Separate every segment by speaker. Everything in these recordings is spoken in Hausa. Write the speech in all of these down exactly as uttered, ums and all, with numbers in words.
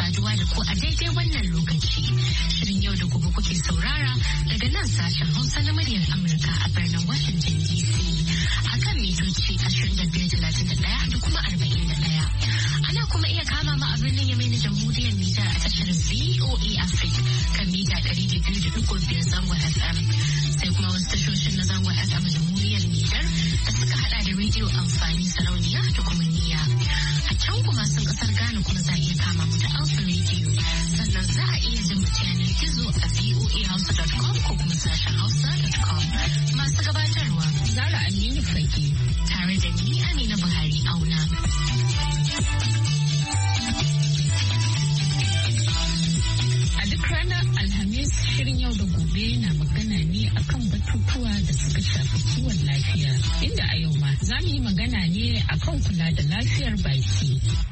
Speaker 1: saduwa da ku a daidai wannan lokaci. Shirin yau da gobe kuke saurara daga nan sashen Hausa na muryar Amurka a birnin Washington D C. A kan mitoci ashirin da biyar talatin da ɗaya da kuma arba'in da ɗaya. Ana kuma iya kama mu a birnin Yamai na Jamhuriyar Nijar a tashar V O A Africa kan mita ɗari da biyu da ɗigo biyar zangon F M. Sai kuma wasu tashoshin na zangon F M Jamhuriyar Nijar da suka hada da rediyo amfani sarauniya da kuma niyya. A can kuma sun kasar Ghana kuma za a iya kama mu da Alpha Radio. Sannan za a iya jin mu ta yanar gizo a v o a hausa dot com ko kuma sashen hausa dot com. Masu gabatarwa Zara Aminu Fage tare da ni Amina Buhari Auna. A duk ranar Alhamis shirin yau da gobe na magana ne akan batutuwa da suka shafi kiwon lafiya. Inda a yau ma za mu yi magana ne akan kula da lafiyar baki.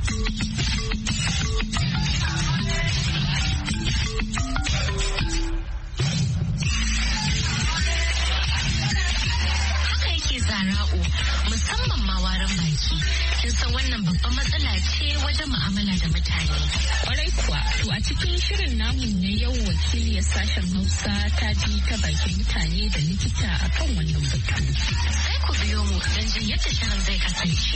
Speaker 1: Zara'u musamman ma warin baki kin san wannan babban matsala ce wajen mu'amala da mutane. Kwarai kuwa to a cikin shirin namu na yau wakiliyar sashen Hausa ta ji ta bakin mutane da likita akan wannan batu. Sai ku biyo mu don jin yadda shirin zai kasance.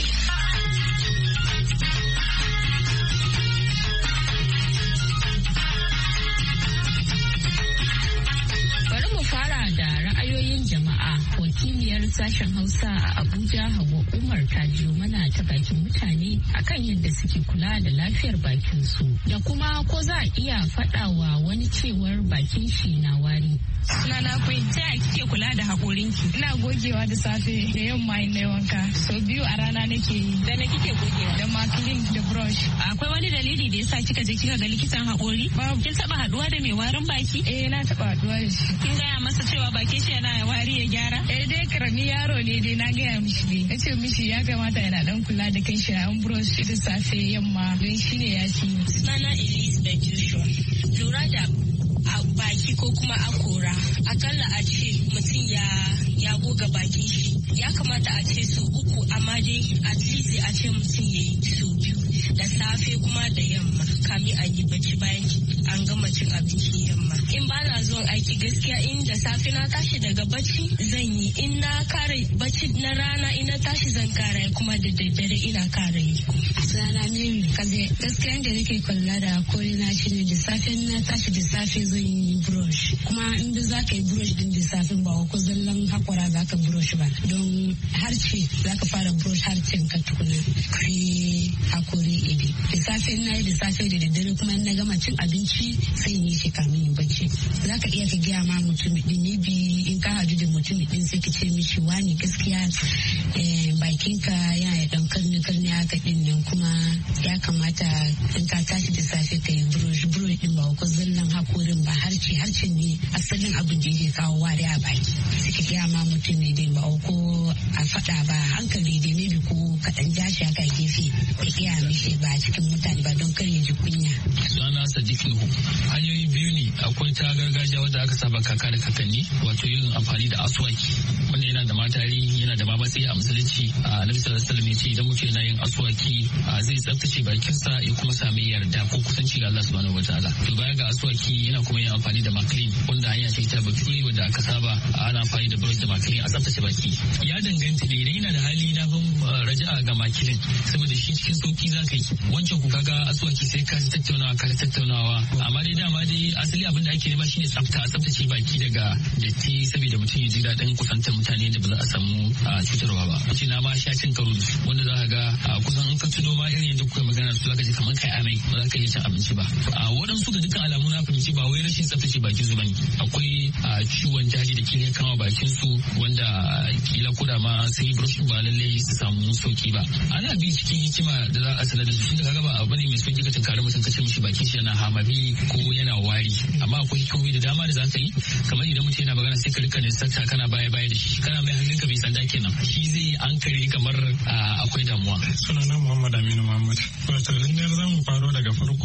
Speaker 1: Bari mu fara da ra'ayoyin jama'a. Wakiliyar sashen Hausa a Abuja Hauwa Umar ta jiyo mana ta bakin mutane akan yadda suke kula da lafiyar bakin su da kuma ko za a iya faɗawa wani cewar bakin shi na wari.
Speaker 2: Sunana Queen, ta yaya kike kula da haƙorinki? Ina gogewa da safe da yamma in nayi wanka. Sau biyu a rana nake yi. Da me kike gogewa? Da maclean da brush. Akwai wani dalili da yasa kika je kika ga likitan haƙori? Babu. Kin taɓa haɗuwa da mai warin baki? Eh na taɓa haɗuwa da shi. Kin gaya masa cewa bakin shi yana wari ya gyara? Eh dai karami yaro ne dai na gaya mishi ne. Na ce mishi ya kamata yana dan kula da kan shi a an brush da safe yamma don shi ne ya fi.
Speaker 3: Sunana Elizabeth Joshua. Lura da baki ko kuma akora akalla a ce mutum ya ya goga bakin shi ya kamata a ce su uku amma dai at least a ce mutum ya yi su biyu da safe kuma da yamma kamin a yi bacci bayan an gama cin abincin yamma. In ba na zuwan aiki gaskiya in da safe na tashi daga bacci zan yi in na kare bacci na rana in na tashi zan kara kuma da daddare ina kara yi.
Speaker 4: Sana Mary kaze gaskiya da nake kula da hakori na shine da safe na tashi da safe zan yi brush kuma in da za ka yi brush din da safe ba ko zallan hakora za ka brush ba don harce za ka fara brush harcen ka tukuna kai hakori idi da safe na yi da safe da daddare kuma in na gama cin abinci sai yi shi kamin yin bacci za ka iya ka gaya ma mutum din ne bi in ka hadu da mutum din sai ka ce mishi wani gaskiya bakinka yana dan karni karni haka din nan kuma ya kamata in ka tashi da safe ka yi brush brush din ba ko zallan hakorin ba harce harcen ne asalin abin da yake kawo wari a baki suke gaya ma mutum ne dai ba ko a faɗa ba hankali dai ne ko kaɗan jashi haka gefe ya gaya mishi ba cikin mutane ba don kar ya ji kunya.
Speaker 5: Sunana Sadiq Nuhu. Hanyoyi biyu ne akwai ta gargajiya wadda aka saba kaka da kakanni wato yin amfani da aswaki wanda yana da matari yana da matsayi a musulunci a Nabi sallallahu alaihi wasallam ya ce idan mutum yana yin aswaki zai tsaftace bakinsa ya kuma sami yarda ko kusanci ga Allah subhanahu wataala. To baya ga aswaki yana kuma yin amfani da maclean wanda hanya ce ta bature wanda aka saba ana amfani da brush da maclean a tsaftace baki. Ya danganta ne idan yana da hali na fin raja'a ga maclean saboda shi cikin sauki za ka yi wancan ku kaga aswaki sai ka tattaunawa ka tattaunawa amma dai dama dai asali abin da ake nema shine tsafta a tsaftace baki daga datti saboda mutum ya ji daɗin kusantar mutane da ba za a samu cutarwa ba. Wace na ma sha cin karo wanda za ka ga kusan in ka tuno ma irin yadda kuka magana su za ka ji kamar kai amai ba za ka iya cin abinci ba. A waɗansu ga dukkan alamu na fahimci ba wai rashin tsaftace bakin su bane akwai ciwon daji da ke kama bakin su wanda kila kuda ma sai brush ba lallai su samu sauki ba. Ana bi cikin hikima da za a sanar da su tunda kaga ba abu ne mai sauki ka tunkari mutum ka ce mishi bakin shi yana hamami ko yana wari amma akwai hikimomi da dama da za ka yi kamar idan mutum yana magana sai ka rika nisanta kana baya baya da shi kana mai hannun ka bai sanda kenan shi zai an kare kamar akwai damuwa.
Speaker 6: Sunana Muhammad Aminu Muhammad. Wato lindar za mu faro daga farko kusan za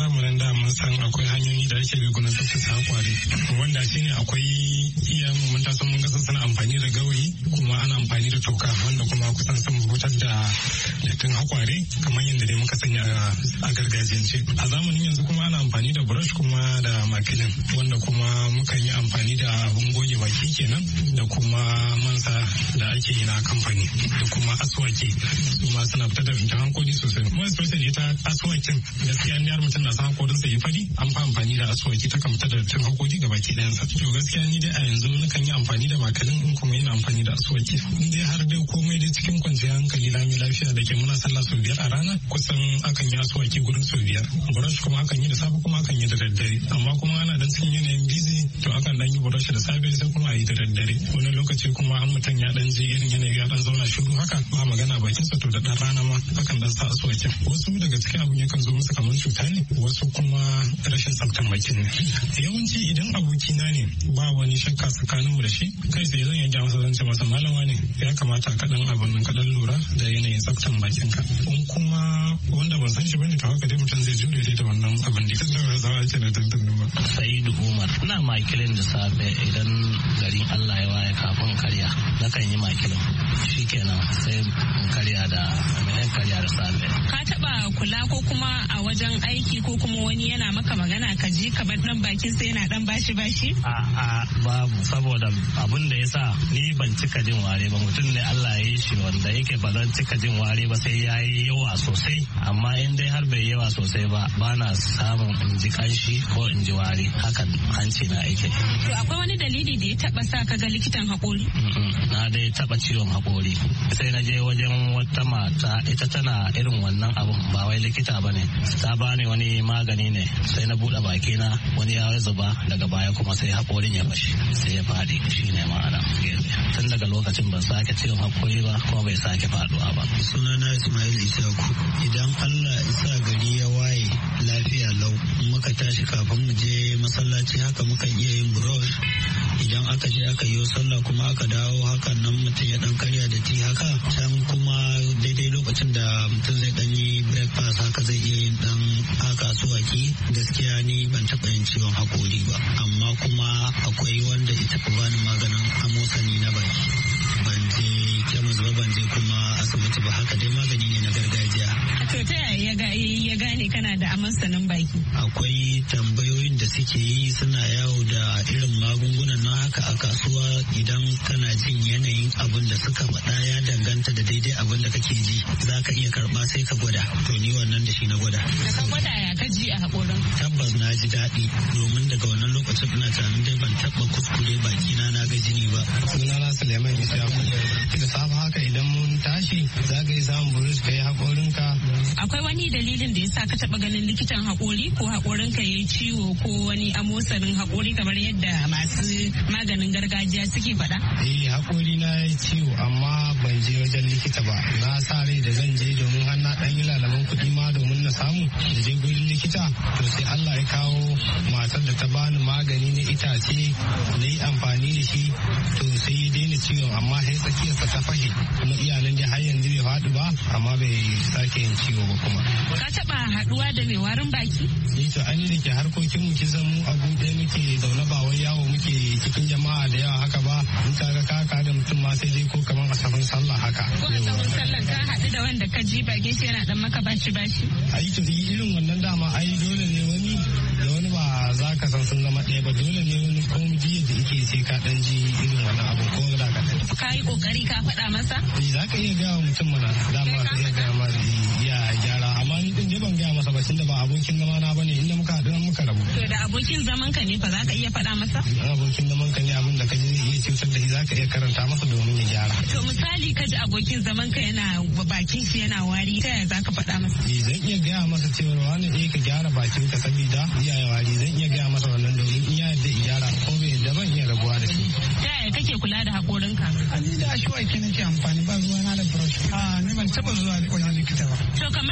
Speaker 6: zamanin da mun san akwai hanyoyi da ake bi gurin tsaftace hakware wanda shine akwai iyayen mu mun taso mun ga suna amfani da gawayi kuma ana amfani da toka wanda kuma kusan sun fitar da dattin hakware kamar yadda dai muka sanya a gargajiyance. A zamanin yanzu kuma ana amfani da brush kuma da makilin wanda kuma mukan yi amfani da abun goge baki kenan da kuma mansa da ake yi na kamfani da kuma aswaki su ma suna fitar da dattin hankali sosai. Kuma especially ita aswakin gaskiya ne har mutum na san hakorin sa yi fari an fa amfani da aswaki ta kan fitar da dattin hankali ga baki ɗayan sa. To gaskiya ni dai a yanzu nakan yi amfani da makilin in kuma ina amfani da aswaki. In dai har dai komai dai cikin kwanciyar hankali lami lafiya da ke muna sallah sau biyar a rana kusan akan yi aswaki gurin sau biyar. Brush kuma akan yi da safe kuma akan yi da daddare amma kuma ana dan cikin yanayin busy to akan dan yi brush da safe sai kuma a yi da daddare. Wani lokaci kuma an mutum ya dan je irin yanayi ya dan zauna shiru haka ba magana bakin sa to da dan rana ma akan dan sa aswakin. Wasu daga cikin abun yakan zo musu kamar cuta ne wasu kuma rashin tsaftar bakin ne. Yawanci idan abokina ne ba wani shakka tsakaninmu da shi kai sai zan iya masa zan ce masa malama ne ya kamata ka dan abun nan ka dan lura da yanayin tsaftar bakin ka. In kuma wanda ban san shi bane to haka dai mutum zai jure dai da wannan abin da kaga ba za a ce na tantan ba.
Speaker 7: Sa'idu Umar ina makilin da safe idan garin Allah ya waye kafin karya nakan yi makilin shikenan sai karya da mai karya da safe.
Speaker 2: Ka taba kula ko kuma a wajen aiki ko kuma wani yana maka magana ka ji kamar dan bakin sai yana dan bashi bashi?
Speaker 7: A a babu saboda abun da yasa ni ban cika jin ware ba mutum ne Allah ya yi shi wanda yake ba zan cika jin ware ba sai ya yi yawa sosai amma in dai har bai yawa sosai ba ba na samun in ji kanshi ko in ji ware hakan hanci na yake.
Speaker 2: To akwai wani dalili da ya taba sa ka ga likitan haƙori?
Speaker 7: Na dai taba ciwon haƙori sai na je wajen wata mata ita tana irin wannan abun ba wai likita bane ta bani wani magani ne sai na buɗe baki na wani ya zuba daga baya kuma sai haƙorin ya fashe sai ya faɗi shine ma'ana tun daga lokacin ban sake ciwon haƙori ba kuma bai sake faɗuwa ba.
Speaker 8: Sunana Ismail Isaku idan Allah isa gari ya waye lafiya lau muka tashi kafin mu je masallaci haka muka iya yin brush idan aka je aka yi sallah kuma aka dawo hakan nan mutum ya dan karya da ti haka can kuma daidai lokacin da mutum zai dan yi breakfast haka zai iya yin dan haka suwaki gaskiya ni ban taɓa yin ciwon haƙori ba amma kuma akwai wanda ita ku bani maganin amosani na baki ban je kemis ba ban je kuma asibiti ba haka dai magani ne na gargajiya.
Speaker 2: To ta yaya ya gane kana da amosanin baki?
Speaker 8: Akwai tambayoyin da suke yi suna yawo da irin magungunan na haka a kasuwa idan kana jin yanayin abin da suka faɗa ya danganta da daidai abin da kake ji za ka iya karɓa sai ka gwada to ni wannan da shi na gwada.
Speaker 2: Da ka gwada ya ka ji a haƙorin?
Speaker 8: Tabbas na ji daɗi domin daga wannan lokacin ina tunanin dai ban taɓa kuskure bakina na ga jini ba.
Speaker 6: Sunana Suleiman Ishaku da safe haka idan mun tashi za ka yi samun burus ka yi haƙorinka.
Speaker 2: Akwai wani dalilin da ya sa ka taɓa ganin likitan haƙori ko haƙorinka ya yi ciwo ko wani amosarin haƙori kamar yadda masu maganin gargajiya suke faɗa?
Speaker 6: Eh haƙori na ya yi ciwo amma ban je wajen likita ba. Na sa rai da zan je domin har na ɗan yi lalaban kuɗi ma domin na samu da je gurin likita to sai Allah ya kawo matar da ta bani magani na itace na yi amfani da shi to sai ya daina ciwon amma sai tsakiyarsa ta fashe kuma iyalan da har yanzu bai faɗi ba amma bai sake yin ciwo ba kuma.
Speaker 2: Ka taɓa haɗuwa da mai warin baki?
Speaker 6: Ni to an da ke harkokin mu kisan mu abu ɗaya muke zaune ba wai yawo muke cikin jama'a da yawa haka ba in ka ga ka da mutum ma sai dai ko kamar a safin sallah haka.
Speaker 2: Ko a safin sallah ka haɗu da wanda ka ji bage shi yana dan maka bashi bashi?
Speaker 6: Ai to irin wannan dama ai dole ne wani da wani ba za ka san sun zama ɗaya ba dole ne wani ko mu ji yadda yake sai ka ɗan ji irin wannan abu ko da ka ɗan.
Speaker 2: Ka yi ƙoƙari ka faɗa masa?
Speaker 6: Za ka iya gaya wa mutum mana dama ka iya gaya ma ya gyara amma ni ɗin ban gaya masa ba tunda ba abokin zama na bane inda muka haɗu muka rabu.
Speaker 2: To da abokin zaman ka ne fa za ka iya faɗa masa?
Speaker 6: Abokin zaman ka ne abin da ka ji iya cutar da shi za ka iya karanta masa domin ya gyara.
Speaker 2: To misali ka ji abokin zaman ka yana bakin shi yana wari ta yaya za ka faɗa masa?
Speaker 6: Zan iya gaya masa cewa wani eh ka gyara bakin ka saboda iyaye wari zan iya gaya masa wannan domin in ya yadda gyara ko bai yadda ban iya rabuwa da shi.
Speaker 2: Ta yaya kake kula da haƙorinka?
Speaker 9: Ni da ashwaki nake amfani ba ruwa na da brush. A ni ban taɓa zuwa wajen likita ba.
Speaker 2: To kamar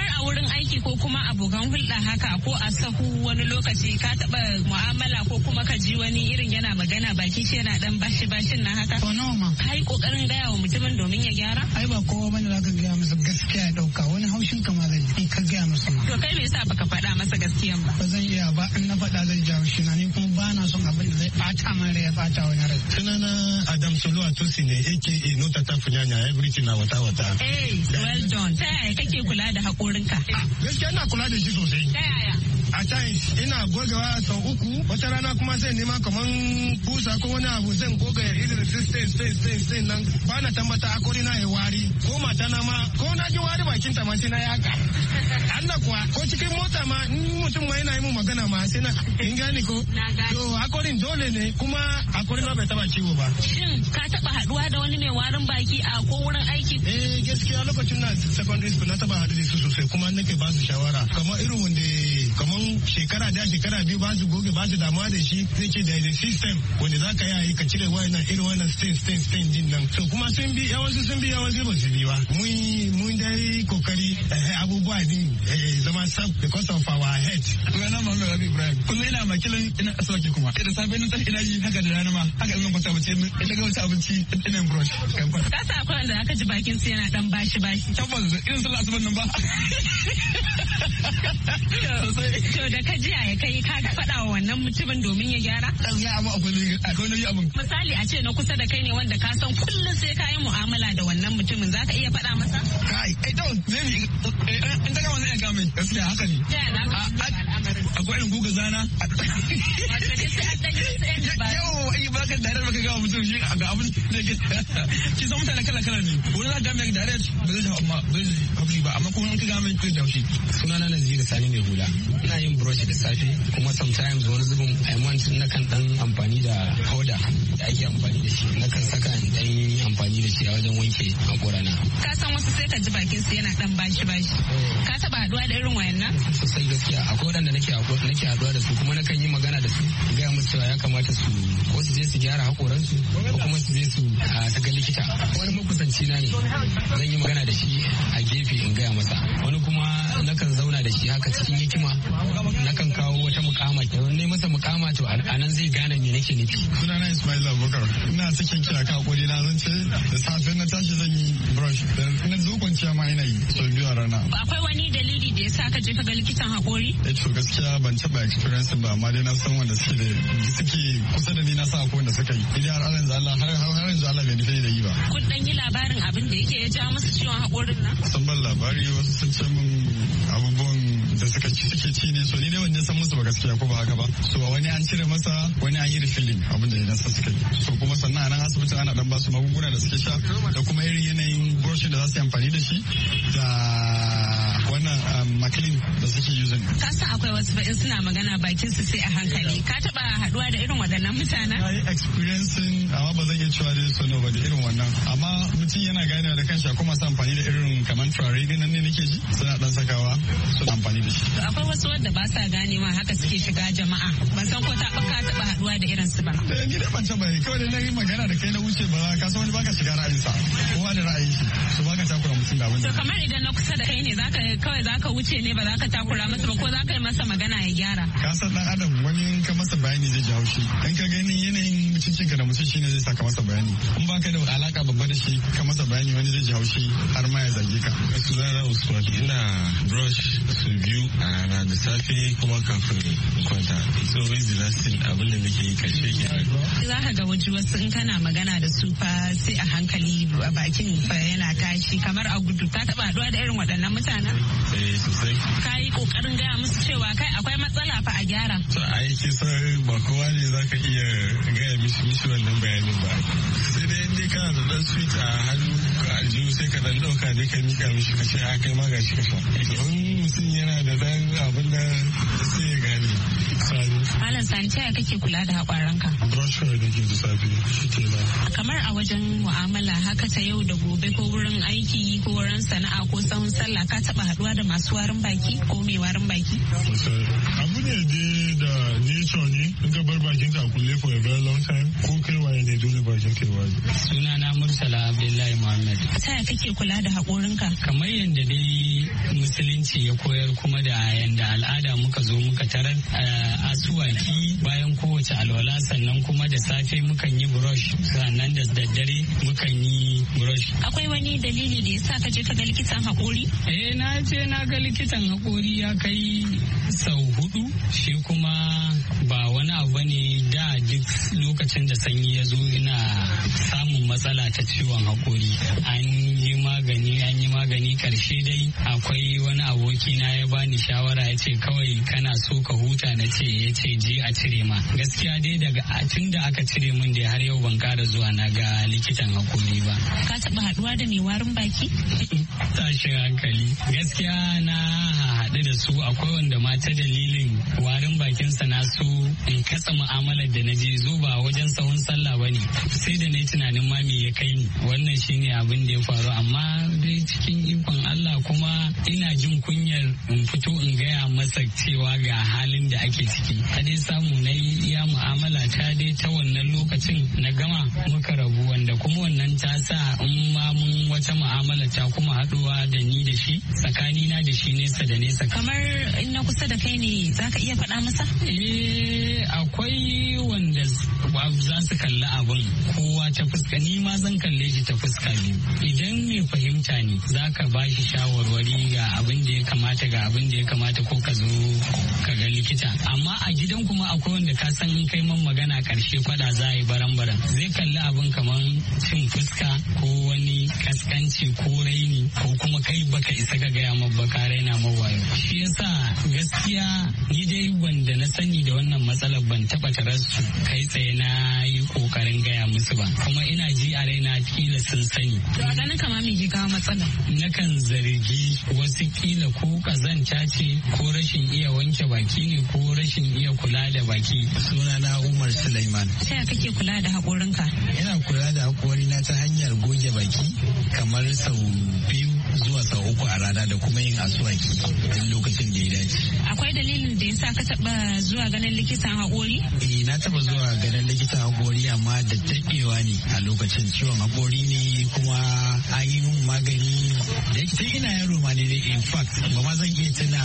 Speaker 2: kamar a wurin aiki ko kuma abokan hulɗa haka ko a sahu wani lokaci ka taɓa mu'amala ko kuma ka ji wani irin yana magana baki shi yana dan bashi bashin na haka.
Speaker 9: To nawa ma.
Speaker 2: Kai kokarin gaya wa mutumin domin ya gyara?
Speaker 9: Ai ba kowa bane zaka gaya masa gaskiya ya dauka wani haushin kama zai in ka gaya masa ma.
Speaker 2: To kai me yasa baka faɗa masa gaskiyan ba?
Speaker 9: Ba zan iya ba in na faɗa zai jawo shi na ni kuma ba na son abin da zai ɓata min rai ya ɓata wani rai.
Speaker 6: Sunana Adam Solo Atusi ne aka Nota ta Funyanya everything na wata wata.
Speaker 2: Eh well done. Ta yaya kake kula da haƙorinka?
Speaker 6: Gaskiya ina kula da shi sosai.
Speaker 2: Ta yaya?
Speaker 6: A times ina gogewa sau uku wata rana kuma sai nema kaman kusa ko wani abu zan goga irin stain stain stain stain nan ba na tambata hakori na ya wari ko mata na ma ko na ji wari bakin ta ma sai na yaka. Allah kuwa ko cikin mota ma in mutum ma yana yi mun magana ma sai na in gani ko to hakorin dole ne kuma hakorin na bai taba ciwo ba.
Speaker 2: Shin ka taba haduwa da wani mai warin baki a ko wurin aiki?
Speaker 6: Eh gaskiya lokacin na secondary school na taba haɗu da su sosai kuma nake ba su shawara kamar irin wanda kamar shekara da shekara biyu ba su goge ba su damuwa da shi zai ce da is system wanda za ka yi ka cire wayannan irin wannan stain stain stain din nan to kuma sun bi yawansu sun bi yawansu ba su bi ba mun mun dai kokari abubuwa din zama sab because of our head.
Speaker 10: Sunana Muhammad Rabi Ibrahim kullum ina makilin ina asawaki kuma da safe nan tashi ina yi haka da rana ma haka zan kwanta bace ina ga wata abinci ina brush
Speaker 2: ka sa akwai wanda aka ji bakin su yana dan bashi bashi
Speaker 10: tabbas irin sallah asuban nan ba.
Speaker 2: To da ka jiya ya kai ka faɗa wa wannan mutumin domin ya gyara?
Speaker 10: Ya abu akwai akwai nauyi abin.
Speaker 2: Misali a ce na kusa da kai ne wanda ka san kullum sai ka yi mu'amala da wannan mutumin za ka iya faɗa masa?
Speaker 10: Kai, ai to maybe in ta gama zai ga mai gaskiya haka ne. Akwai irin guga zana.
Speaker 2: Wato dai sai an ɗan yi sai da ba.
Speaker 10: Yau ai ba ka dare baka ga mutum shi ga abin da ke. Ki san mutane kala kala ne. Wani za ka ga mai dare ba zai jawo amma ba zai haushi ba amma kuma in ka ga mai zai jawo shi.
Speaker 11: Sunana Naziru Sani mai hula. Ina yin brush da safe kuma sometimes wani zubin I want na kan dan amfani da powder da ake amfani da shi na kan saka dan yi amfani da shi a wajen wanke hakorana.
Speaker 2: Ka san wasu sai ka ji bakin su yana dan bashi bashi. Ka taba haduwa da irin wayannan?
Speaker 11: Sosai gaskiya akwai wadanda nake nake haduwa da su kuma na kan yi magana da su ga musu cewa ya kamata su ko su je su gyara hakoransu ko kuma su je su ga likita. Wani makusanci na ne zan yi magana da shi a gefe in gaya masa wani kuma na kan zauna da shi haka cikin hikima na kan kawo wata mukama ne masa mukama to a nan zai gane me nake nufi.
Speaker 10: Sunana Ismail Abubakar ina cikin kira ka hakuri na zan ce da safe na tashi zan yi brush da na zo kwanciya ma ina yi sau biyu a rana.
Speaker 2: Akwai wani dalili da yasa ka je ka ga likitan hakori?
Speaker 10: Eh to gaskiya ban taba experience ba amma dai na san wanda suke da suke kusa da ni na san akwai wanda suka yi. Idan har yanzu Allah har har yanzu Allah bai nufi da yi ba.
Speaker 2: Kun dan yi labarin abin da yake ya ja musu ciwon hakorin nan?
Speaker 10: Sun ban labari wasu sun ce min abubuwan da suka ci suke ci ne so ni dai wanda san musu ba gaskiya ko ba haka ba so wani an cire masa wani an yi refilling abin da ya suka yi so kuma sannan a nan asibitin ana dan basu magunguna da suke sha da kuma irin yanayin brush da za su yi amfani da shi da wannan maclean da suke using.
Speaker 2: Ka san akwai wasu ba'in suna magana bakin su sai a hankali ka taba haduwa da irin waɗannan mutanen?
Speaker 10: Na yi experiencing amma ba zan iya cewa dai so ba da irin wannan amma mutum yana ganewa da kanshi kuma masu amfani da irin kamar turare nan ne nake ji suna dan sakawa suna amfani da shi.
Speaker 2: Akwai wasu wanda ba sa ganewa haka suke shiga jama'a ban san ko ta ka taba haduwa da irin su ba.
Speaker 10: Eh ni da ban taba kawai da na yi magana da kai na wuce ba ka san wani baka shiga ra'ayinsa kowa da ra'ayin shi so baka takura mutum da wani.
Speaker 2: To kamar idan na kusa da kai ne zaka kawai zaka wuce ne ba zaka takura masa ba ko zaka yi masa magana ya gyara.
Speaker 10: Ka san dan adam wani ka masa bayani zai ji haushi in ka gani yanayin mutuncin ka da mutum shine zai saka masa bayani in baka da alaka babba da shi ka masa bayani wani zai ji haushi har ma ya zage ka.
Speaker 12: Sunana Usman ina brush su biyu a rana da safe kuma kafin kwanta. It's always the last thing abin da nake yi karshe kenan.
Speaker 2: Za ka ga waje wasu in kana magana da su fa sai a hankali a bakin fa yana tashi kamar a gudu ka taba haduwa da irin waɗannan mutanen?
Speaker 12: Eh sosai.
Speaker 2: Ka yi kokarin gaya musu cewa kai akwai matsala fa a gyara.
Speaker 12: To ai ki san ba kowa ne za ka iya gaya mishi mishi wannan bayanin ba. Sai dai in dai kana da dan sweet a hannu ka aljihu sai ka dan dauka dai ka mika mishi ka ce a kai ma gashi ka sha. In mutum yana da dan abin da sai ya gane.
Speaker 2: Malam Sani ta kake kula da haƙwaranka?
Speaker 12: Brush kawai da ke da safe shi ke na.
Speaker 2: Kamar a wajen mu'amala haka ta yau da gobe ko wurin aiki ko wurin sana'a ko sahun sallah ka taɓa haɗuwa da masu warin baki ko mai warin baki?
Speaker 12: Abu ne dai da nature ne in ka bar bakin ka kulle for a very long time ko kai waye ne dole bakin kai waye.
Speaker 13: Sunana Murtala Abdullahi Muhammad.
Speaker 2: Ta yaya kake kula da haƙorinka?
Speaker 13: Kamar yadda dai musulunci ya koyar kuma da yanda al'ada muka zo muka tarar asuwaki bayan kowace alwala, sannan kuma da safe mukan yi brush, sannan da daddare mukan yi brush.
Speaker 2: Akwai wani dalili da yasa ka je ka ga likitan haƙori?
Speaker 13: Eh na je na ga likitan haƙori ya kai sau hudu, shi kuma ba wani abu bane. Da duk lokacin da sanyi ya zo ina samun matsala ta ciwon haƙori, an yi magani an yi magani karshe dai akwai wani aboki na ya bani shawara ya ce kawai kana so ka huta, na ce ya ce je a cire ma. Gaskiya dai daga tun da aka cire min dai har yau ban kara zuwa na ga likitan haƙori ba.
Speaker 2: Ka taɓa haɗuwa da mai warin baki?
Speaker 13: Tashin hankali gaskiya na haɗu da su, akwai wanda ma ta dalilin warin bakinsa na so in katsa mu'amalar da na je zo ba wajen sahun sallah ba ne, sai da na yi tunanin ma me ya kai ni. Wannan shine abin da ya faru, amma dai cikin ikon Allah kuma ina jin kunyar in fito in gaya masa cewa ga halin da ake ciki. A dai samu na yi iya mu'amala ta dai ta wannan lokacin na gama muka rabu, wanda kuma wannan ta sa in ma mun wata mu'amala ta kuma haɗuwa da ni da shi, tsakanina da shi nesa da nesa.
Speaker 2: Kamar in na kusa da kai ne za ka iya faɗa masa?
Speaker 13: Eh akwai wanda za su kalli abin kowa ta fuska, ni ma zan kalle shi ta fuska biyu. Idan mai fahimta ne za ka ba shi shawarwari ga abin da ya kamata ga abin da ya kamata ko ka zo ka ga likita. Amma a gidan kuma akwai wanda ka san in kai man magana karshe fada za a yi baran-baran, zai kalli abin kamar cin fuska ko wani kaskanci ko raini, ko kuma kai baka isa ka gaya ma baka raina mawayo. Shi yasa gaskiya ni dai wanda na sani da wannan matsalar ban taba tarar su kai tsaye na yi kokarin gaya musu ba, kuma ina ji a raina kila sun sani.
Speaker 2: To a ganin kama me ke kawo matsala?
Speaker 13: Nakan zargi wasu kila ko kazanta ce ko rashin iya wanke baki ne ko rashin iya kula da baki.
Speaker 8: Sunana Umar Sulaiman.
Speaker 2: Ta yaya kake kula da haƙorinka?
Speaker 8: Ina kula da haƙorina ta hanyar goge baki kamar sau biyu zuwa sau uku a rana da kuma yin asuwaki duk lokacin da ya dace.
Speaker 2: Akwai dalilin da yasa ka taba zuwa ganin likitan haƙori?
Speaker 8: Eh na taba zuwa ganin likitan haƙori amma da taɓewa ne a lokacin ciwon haƙori ne, kuma an yi min magani da tun ina yaro ma ne in fact ba ma zan iya tuna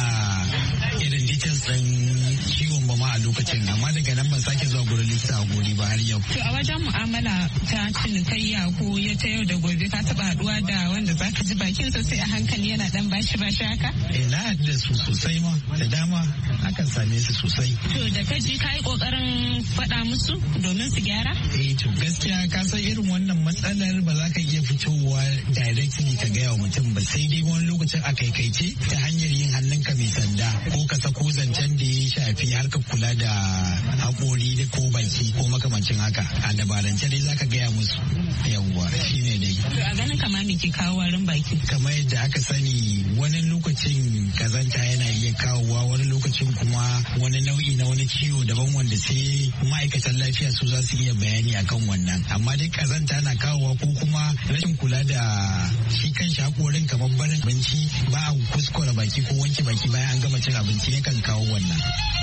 Speaker 8: irin details ɗin ciwon ba ma a lokacin, amma daga nan ban sake zuwa gurin likitan haƙori ba har yau.
Speaker 2: To a wajen mu'amala ta cinikayya ko ya ta yau da gobe ka taba haɗuwa da wanda zaka ji bakin sai a hankali yana dan bashi bashi haka?
Speaker 8: Eh na haɗu da su sosai ma, da dama akan same su sosai.
Speaker 2: To da ka ji ka yi ƙoƙarin faɗa musu domin su gyara?
Speaker 8: Eh to gaskiya ka san irin wannan matsalar ba za ka iya fitowa directly ka gaya wa mutum ba, sai dai wani lokacin a kaikaice ta hanyar yin hannunka mai sanda ko ka sako zancen da ya shafi harkar kula da haƙori da ko baki ko makamancin haka. A dabarance dai za ka gaya musu. Yawwa shine dai.
Speaker 2: To a ganin kama me ke kawo warin baki?
Speaker 8: Kamar yadda aka sani wani lokacin kazanta yana iya kawowa, wani lokacin kuma wani nau'i na wani ciwo daban wanda sai ma'aikatan lafiya su za su iya bayani akan wannan. Amma dai kazanta na kawowa ko kuma rashin kula da shi kan hakorin kamar barin abinci ba a kuskura baki ko wanke baki bayan an gama cin abinci yakan kawo wannan.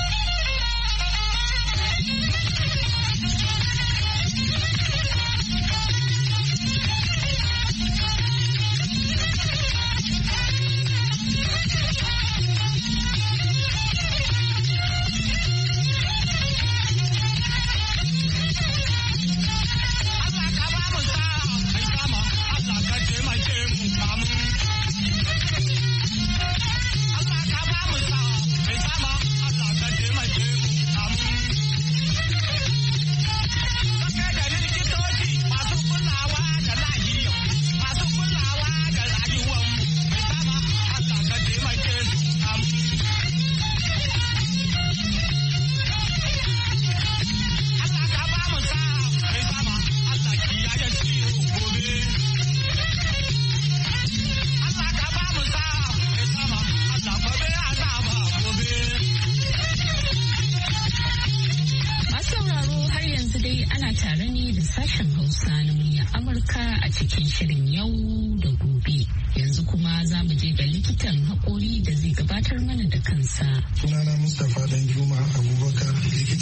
Speaker 1: cikin shirin yau da gobe. Yanzu kuma za mu je ga likitan haƙori da zai gabatar mana da kansa.
Speaker 12: Sunana Mustapha Danjuma Abubakar, likita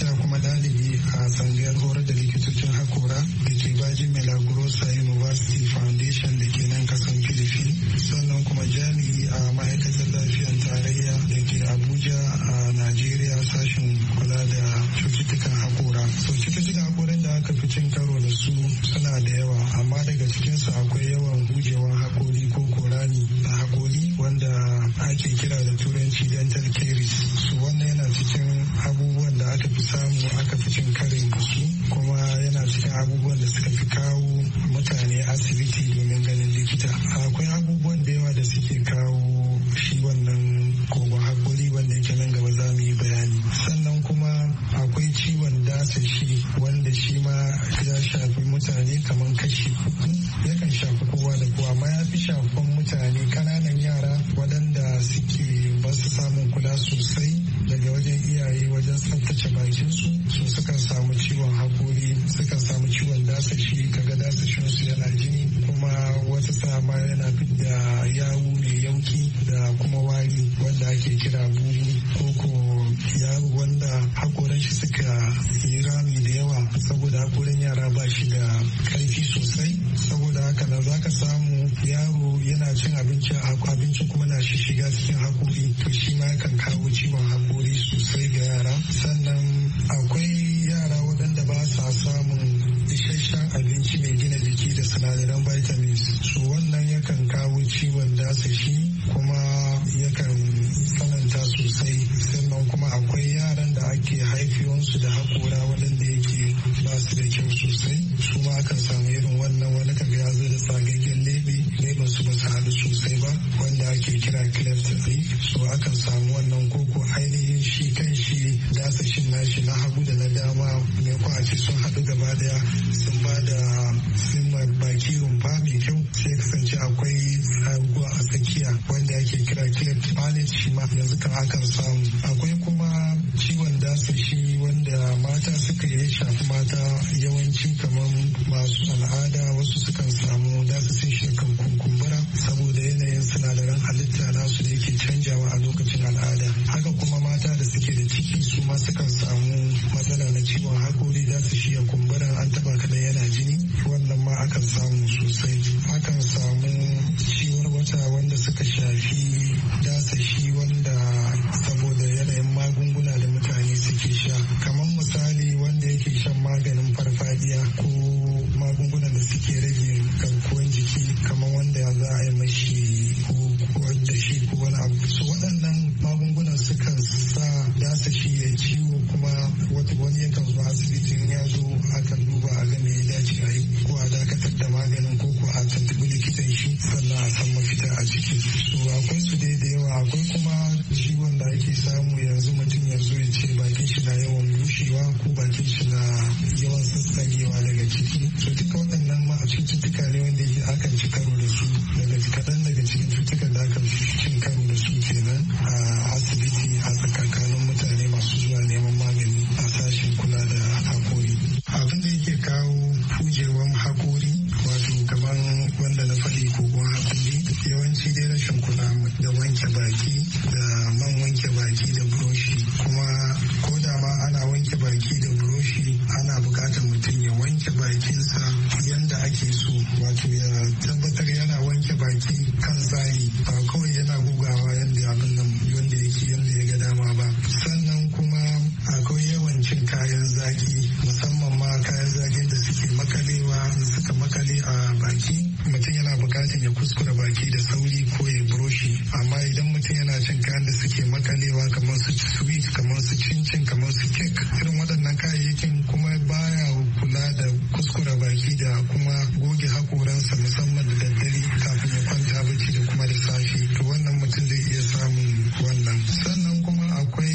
Speaker 14: likita kuma ɗalibi a tsangayar horar da likitocin hakora da ke Baji Milagrosa University Foundation da ke nan kasan Philippines, sannan kuma jami'i a ma'aikatar lafiyar tarayya da ke Abuja a Najeriya sashen kula da cututtukan hakora. So cututtukan hakoran da aka fi cin karo da su suna da yawa, amma daga cikinsu akwai yawan hujewan hakori ko korani a hakori wanda ake kira da turanci dental caries. So wannan yana cikin abubuwan da aka fi samu aka fi cin karin da su, kuma yana cikin abubuwan da suka fi kawo mutane asibiti domin ganin likita. Akwai abubuwan da yawa da suke kawo shi wannan kogon hakori wanda yake nan gaba za mu yi bayani. Sannan kuma akwai ciwon dasashi wanda shi ma ya shafi mutane kamar kashi uku, yakan shafi kowa da kowa, amma ya fi shafan mutane kananan yara waɗanda suke ba su samun kula sosai daga wajen iyaye wajen tsaftace bakinsu, su sukan samu ciwon hakori, sukan samu ciwon dasashi, kaga dasashinsu yana jini, kuma wata sama yana fidda yawu mai yauki da kuma wari wanda ake kira bugu, koko yaro wanda hakoran shi suka yi rami da yawa saboda hakoran yara ba shi da karfi sosai. Saboda haka nan zaka samu yaro yana cin abinci abinci kuma na shi shiga cikin hakori, to shi ma yakan kawo ciwon hakori sosai ga yara. Sannan akwai yara waɗanda ba sa samun isasshen abinci mai gina jiki da sinadaran vitamins, so wannan yakan kawo ciwon dasashi kuma yakan tsananta sosai. Sannan kuma akwai yaran da ake haifiwansu da hakora waɗanda yake ba su da kyau sosai, su ma akan samu irin wannan, wani kaga ya zo da tsagaggen lebe, leben su ba su haɗu sosai ba wanda ake kira cleft lip, so akan samu wannan, koko ainihin shi kan shi dasashin nashi na hagu da na dama mai ko a ce sun haɗu gaba daya sun ba da simmar baki rumfa mai kyau, sai kasance akwai tsaguwa a tsakiya wanda ake kira cleft palate, shi ma yanzu kan akan samu. Akwai kuma ciwon dasashi wanda mata suka yi shafi mata yawanci kamar masu al'ada, wasu sukan samu dasasin shi kan kumbura saboda yanayin sinadaran halitta nasu da yake canjawa a lokacin al'ada. Haka kuma mata da suke da ciki su ma sukan samu matsala na ciwon hakori, dasashi ya kumbura, an taba kadan yana jini, wannan ma akan samu sosai. Akan samu ciwon wata wanda suka shafi dasashi wanda saboda yanayin magunguna da mutane suke sha, kamar misali wanda yake shan maganin farfadiya ko magungunan da suke rage garkuwar jiki, kamar wanda za a yi mashi ko da shi ko wani abu. So waɗannan magungunan sukan sa dasashi ya ciwo, kuma wani yakan zo asibitin ya zo akan duba a ga me ya dace a yi, ko a dakatar da maganin ko ko a tuntuɓi likitan shi sannan a san mafita a ciki. So akwai su dai da yawa. Akwai kuma ciwon da ake samu yanzu mutum ya zo ya ce bakin shi na yawan bushewa ko bakin shi na yawan sassagewa daga ciki. So duka waɗannan ma cututtuka ne wanda yake akan ci karo da su, daga kaɗan daga cikin cututtukan da akan cin karo da su kenan a asibiti a tsakankanin mutane masu zuwa neman magani a sashen kula da hakori. Abin da yake kawo fujewan hakori wato kamar wanda na faɗi kogon hakori, yawanci dai rashin kula da wanke baki da man wanke baki da buroshi, kuma ko da ma ana wanke baki da buroshi ana buƙatar mutum ya wanke bakinsa yanda ake so, wato ya tabbatar yana wanke baki kan tsari, ba kawai yana gugawa yanda abin nan wanda yake yanda ya ga dama ba. Sannan kuma akwai yawan cin kayan zaki, musamman ma kayan zakin da suke makalewa, suka makale a baki, mutum yana buƙatar ya kuskura baki da sauri ko ya buroshi. Amma idan mutum yana cin kayan da suke makalewa kamar su sweet, kamar su cincin, kamar su kek, irin waɗannan kayayyakin, kuma baya kula da kuskura baki da kuma goge hakoransa musamman da daddare kafin ya kwanta bacci da kuma da safe, to wannan mutum zai iya samun wannan. Sannan kuma akwai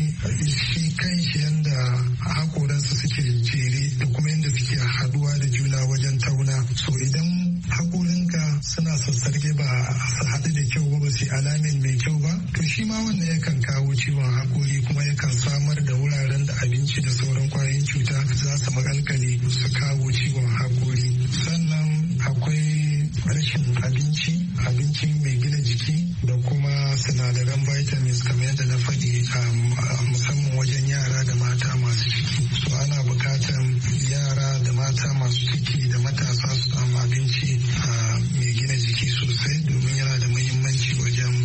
Speaker 14: shi kan shi yanda hakoransa suke jere da kuma yanda suke haduwa da juna wajen tauna. So idan hakorinka suna sassarge ba su haɗu da kyau ba, ba su alamin mai kyau ba, to shi ma wannan yakan kawo ciwon hakori, kuma yakan samar da wuraren da abinci da sauran kwayoyin cuta za su makalkale su kawo ciwon hakori. Sannan akwai rashin abinci abinci mai gina jiki da kuma sinadaran vitamins kamar yadda na faɗi musamman wajen yara da mata masu ciki. So ana buƙatar yara da mata masu ciki da matasa su samu abinci mai gina jiki sosai domin yana da muhimmanci wajen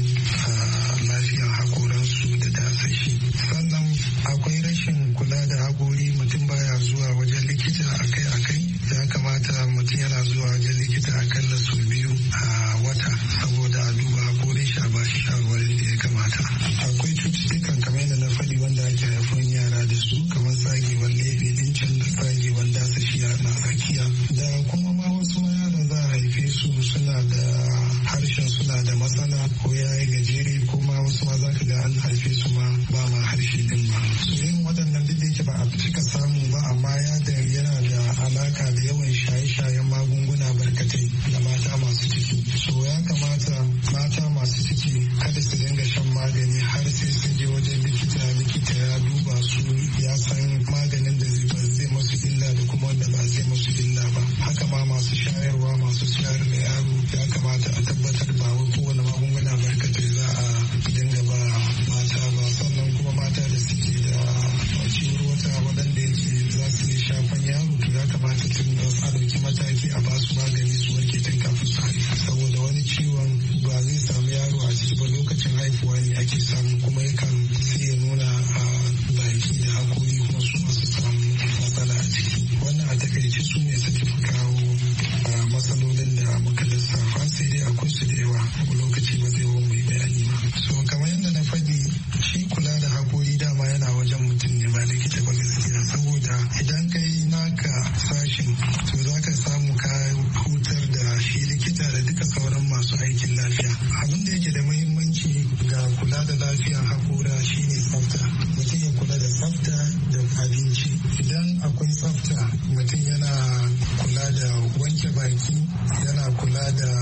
Speaker 14: lafiyar haƙoransu da dasashi. Sannan akwai rashin kula da haƙori, mutum baya zuwa wajen likita akai-akai. Ya kamata mutum yana zuwa wajen likita akalla sau biyu a wata saboda a duba haƙorin shi a ba shi shawarwarin da ya kamata. Akwai cututtukan kamar yadda na faɗi wanda ake haifan yara da su kamar tsagewar lebe dincin da tsagewar dasashi na tsakiya da kuma ma wasu yara za a haife su suna da harshen suna da matsala ko ya yi gajere ko ma wasu ma za ka ga an haife su ma ba ma harshe din ba. So yin waɗannan duk da yake ba a cika samu ba amma ya da yana da alaka da yawan shaye-shayen magunguna barkatai da mata masu ciki. So ya kamata mata masu ciki kada su dinga shan magani har sai sun je wajen likita, likita ya duba su ya san maganin da zai masu illa da kuma wanda ba zai masu illa ba. Haka ma masu shayarwa, masu shayar da yaro ya kamata a tabbatar ba wai kowane magunguna barkatai za a dinga ba mata ba. Sannan kuma mata da suke da ciwon wata waɗanda yake za su yi shafan yaro to ya kamata tun da a ɗauki mataki a ba su magani su warke tun kafin su haihu saboda wani ciwon ba zai samu yaro a ciki ba lokacin haihuwa ne ake samu kuma yakan sai ya nuna a baki da hakori kuma su masu samu matsala a ciki. Wannan a takaice su ne suke kawo matsalolin da muka lissafa sai dai akwai su da yawa lokaci ba zai wani mai bayani ba. So kamar yadda na faɗi shi kula da hakori dama yana wajen mutum ne ba likita ba gaskiya saboda idan ka yi naka sashin to za ka samu ka hutar da shi likita da duka sauran masu aikin lafiya. Abin da yake da muhimmanci ga kula da lafiyar hakora shine tsafta. Mutum ya kula da tsafta da abinci. Idan akwai tsafta mutum yana kula da wanke baki, yana kula da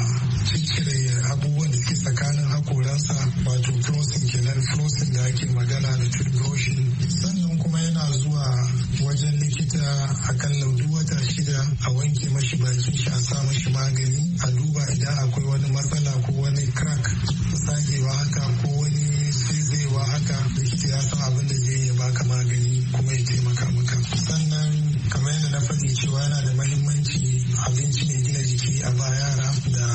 Speaker 14: ciccire abubuwan da suke tsakanin hakoransa wato flossing kenan, flossing da ake magana da tooth brushing. Sannan kuma yana zuwa wajen likita akalla duk wata shida a wanke mashi bakin shi a sa mashi magani a duba idan akwai wani matsala ko wani crack tsagewa haka ko wani zaizayewa haka likita ya san abin da zai ya baka magani kuma ya taimaka maka. Sannan kamar yadda na faɗi cewa yana da mahimmanci abinci mai gina jiki a ba yara da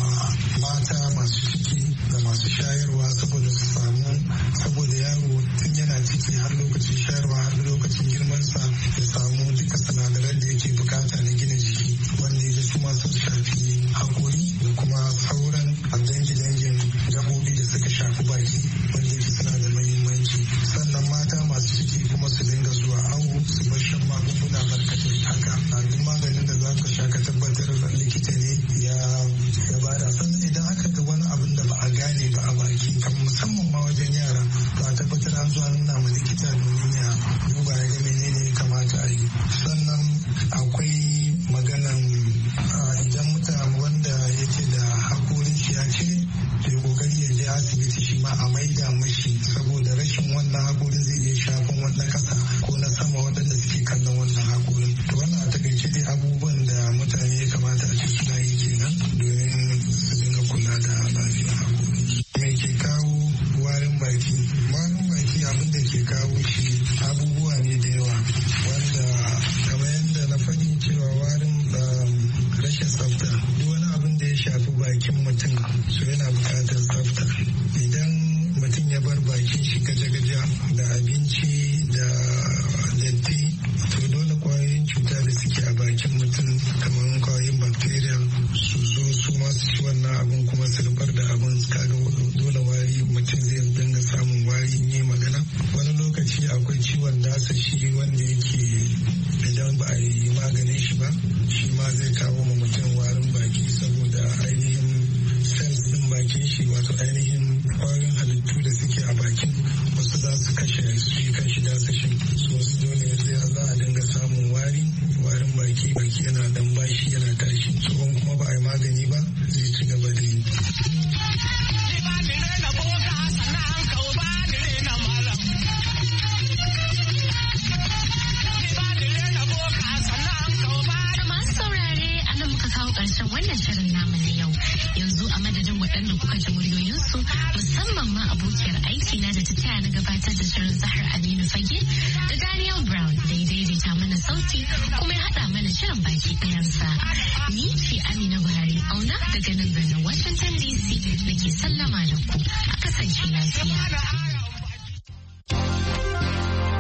Speaker 14: mata masu ciki da masu shayarwa saboda su samu saboda yaro tun yana ciki har lokacin shayarwa har lokacin girmansa ya samu duka sinadaran da yake bukata na gina jiki wanda ya su masu shafi hakori da kuma sauran dangi-dangin gabobi da suka shafi baki wanda yake suna da mahimmanci. Sannan mata masu ciki kuma su dinga zuwa awo su bar shan magunguna barkatai haka a duk maganin da za ka sha ka tabbatar da likita ne ya bada. Sannan idan aka ga wani abin da ba a gane ba a baki kamar musamman ma wajen yara to a tabbatar an zuwa nuna ma likita domin ya duba ya ga menene ya kamata a yi. Sannan akwai maganan idan mutane wanda yake da hakorin shi ya cire to ya kokari ya je asibiti shi ma a maida mashi saboda rashin wannan hakorin zai iya shafan wannan kasa ko na sama waɗanda suke kallon wannan hakorin. To wannan a takaice dai abubuwan da mutane ya kamata a ce suna yi kenan domin su dinga kula da lafiyar hakori. Me ke kawo warin baki? Warin baki abin da ke kawo shi abubuwa ne da yawa wanda kamar yadda na faɗi cewa warin rashin tsafta duk wani abin da ya shafi bakin mutum so yana buƙatar tsafta. Idan mutum ya bar bakin shi gaja-gaja da abinci da datti to dole kwayoyin cuta da suke a bakin mutum kamar kwayoyin bacteria su zo su masu ci wannan abin kuma su rubar da abin kaga dole wari mutum zai dinga samun wari in yi magana. Wani lokaci akwai ciwon dasa shi wanda yake idan ba a yi maganin shi ba shi ma zai kawo ma mutum warin baki saboda ainihin cells din bakin shi wato ainihin kwayoyin halittu da suke a bakin wasu za su kashe shi kan shi dasa shi su wasu dole sai za a dinga samun wari warin baki baki yana dan bashi yana tashi tsohon kuma ba a yi magani ba zai ci gaba da yi.
Speaker 1: Ƙarshen wannan shirin namu na yau yanzu a madadin waɗanda kuka ji muryoyinsu musamman aiki na da ta taya na gabatar da shirin Zahra Aminu Fage da Daniel Brown da ya daidaita mana sauti kuma ya haɗa mana shirin baki ɗayansa. Ni ce Amina Buhari Auna daga nan birnin Washington D C da ke sallama da ku. A kasance lafiya.